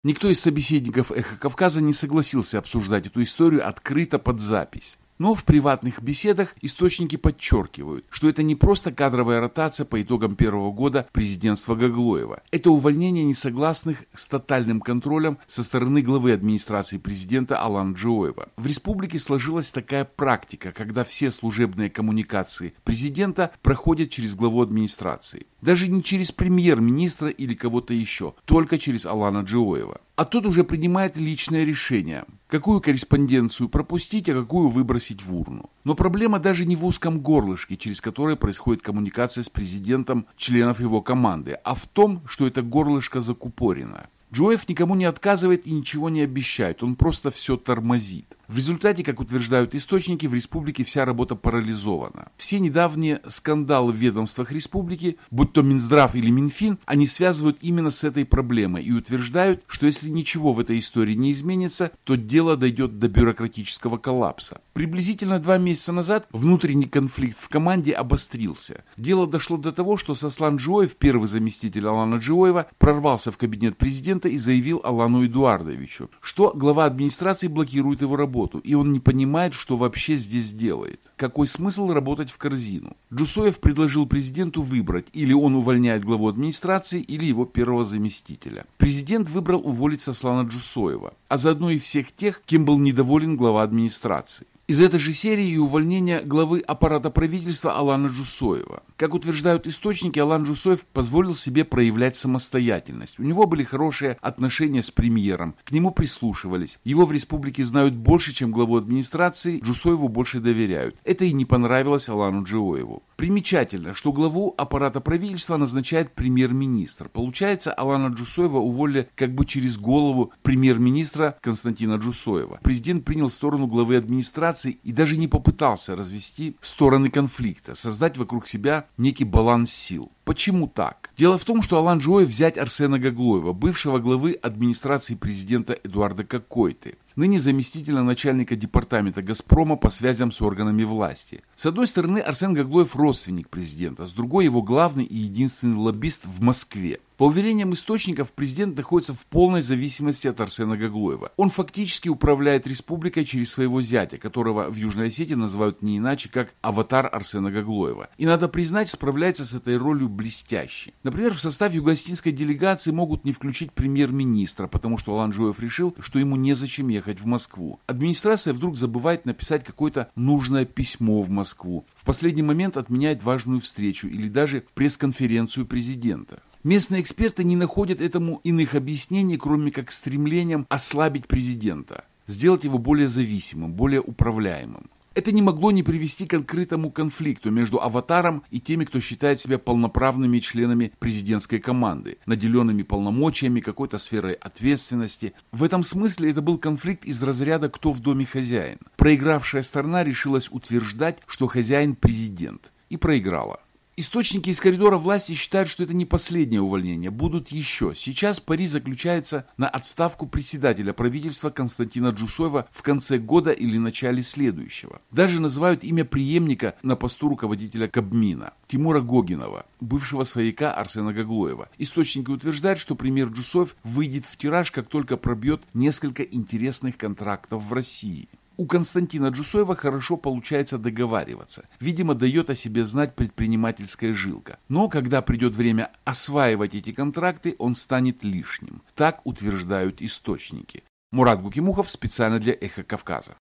Никто из собеседников «Эхо Кавказа» не согласился обсуждать эту историю открыто под запись. Но в приватных беседах источники подчеркивают, что это не просто кадровая ротация по итогам первого года президентства Гаглоева. Это увольнение несогласных с тотальным контролем со стороны главы администрации президента Алана Джоева. В республике сложилась такая практика, когда все служебные коммуникации президента проходят через главу администрации. Даже не через премьер-министра или кого-то еще, только через Алана Джоева. А тот уже принимает личное решение, какую корреспонденцию пропустить, а какую выбросить в урну. Но проблема даже не в узком горлышке, через которое происходит коммуникация с президентом членов его команды, а в том, что это горлышко закупорено. Джоев никому не отказывает и ничего не обещает, он просто все тормозит. В результате, как утверждают источники, в республике вся работа парализована. Все недавние скандалы в ведомствах республики, будь то Минздрав или Минфин, они связывают именно с этой проблемой и утверждают, что если ничего в этой истории не изменится, то дело дойдет до бюрократического коллапса. Приблизительно 2 месяца назад внутренний конфликт в команде обострился. Дело дошло до того, что Сослан Джоев, первый заместитель Алана Джоева, прорвался в кабинет президента и заявил Алану Эдуардовичу, что глава администрации блокирует его работу, и он не понимает, что вообще здесь делает. Какой смысл работать в корзину? Джусоев предложил президенту выбрать, или он увольняет главу администрации, или его первого заместителя. Президент выбрал уволить Сослана Джусоева, а заодно и всех тех, кем был недоволен глава администрации. Из этой же серии и увольнение главы аппарата правительства Алана Джусоева. Как утверждают источники, Алан Джусоев позволил себе проявлять самостоятельность. У него были хорошие отношения с премьером, к нему прислушивались. Его в республике знают больше, чем главу администрации, Джусоеву больше доверяют. Это и не понравилось Алану Джоеву. Примечательно, что главу аппарата правительства назначает премьер-министр. Получается, Алана Джусоева уволили как бы через голову премьер-министра Константина Джусоева. Президент принял сторону главы администрации и даже не попытался развести стороны конфликта, создать вокруг себя некий баланс сил. Почему так? Дело в том, что Алан Джоев взять Арсена Гаглоева, бывшего главы администрации президента Эдуарда Кокойты, ныне заместителя начальника департамента «Газпрома» по связям с органами власти. С одной стороны, Арсен Гаглоев родственник президента, с другой его главный и единственный лоббист в Москве. По уверениям источников, президент находится в полной зависимости от Арсена Гаглоева. Он фактически управляет республикой через своего зятя, которого в Южной Осетии называют не иначе, как аватар Арсена Гаглоева. И, надо признать, справляется с этой ролью блестяще. Например, в состав югоосетинской делегации могут не включить премьер-министра, потому что Алан Джоев решил, что ему незачем ехать в Москву. Администрация вдруг забывает написать какое-то нужное письмо в Москву. В последний момент отменяет важную встречу или даже пресс-конференцию президента. Местные эксперты не находят этому иных объяснений, кроме как стремлением ослабить президента, сделать его более зависимым, более управляемым. Это не могло не привести к открытому конфликту между аватаром и теми, кто считает себя полноправными членами президентской команды, наделенными полномочиями, какой-то сферой ответственности. В этом смысле это был конфликт из разряда «кто в доме хозяин?». Проигравшая сторона решилась утверждать, что хозяин президент, и проиграла. Источники из коридора власти считают, что это не последнее увольнение, будут еще. Сейчас пари заключается на отставку председателя правительства Константина Джусоева в конце года или начале следующего. Даже называют имя преемника на посту руководителя Кабмина Тимура Гогинова, бывшего свояка Арсена Гаглоева. Источники утверждают, что премьер Джусоев выйдет в тираж, как только пробьет несколько интересных контрактов в России. У Константина Джусоева хорошо получается договариваться. Видимо, дает о себе знать предпринимательская жилка. Но когда придет время осваивать эти контракты, он станет лишним. Так утверждают источники. Мурат Гукимухов специально для «Эхо Кавказа».